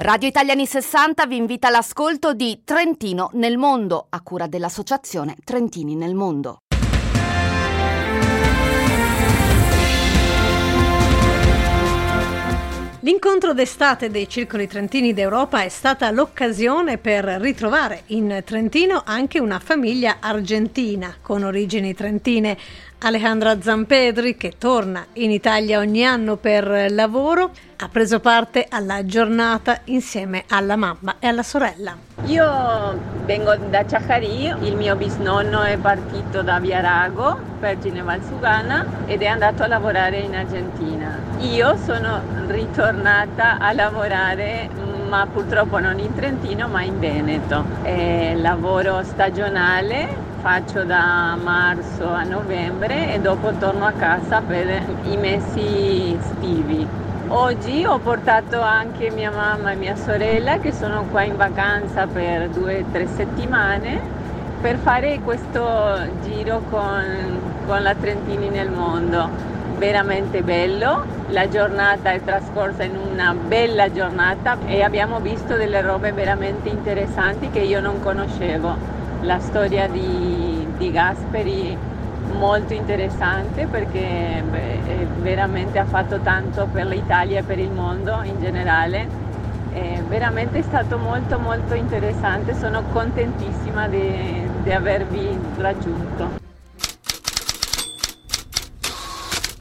Radio Italia Anni 60 vi invita all'ascolto di Trentino nel mondo, a cura dell'associazione Trentini nel mondo. L'incontro d'estate dei circoli trentini d'Europa è stata l'occasione per ritrovare in Trentino anche una famiglia argentina con origini trentine. Alejandra Zampedri, che torna in Italia ogni anno per lavoro, ha preso parte alla giornata insieme alla mamma e alla sorella. Io vengo da Chajarí, il mio bisnonno è partito da Viarago, Vergine Valsugana, ed è andato a lavorare in Argentina. Io sono ritornata a lavorare, ma purtroppo non in Trentino, ma in Veneto. Lavoro stagionale. Faccio da marzo a novembre e dopo torno a casa per i mesi estivi. Oggi ho portato anche mia mamma e mia sorella che sono qua in vacanza per 2 o 3 settimane per fare questo giro con la Trentini nel mondo. Veramente bello, la giornata è trascorsa in una bella giornata e abbiamo visto delle robe veramente interessanti che io non conoscevo. La storia di Gasperi molto interessante perché veramente ha fatto tanto per l'Italia e per il mondo in generale. Veramente è stato molto molto interessante, sono contentissima di avervi raggiunto.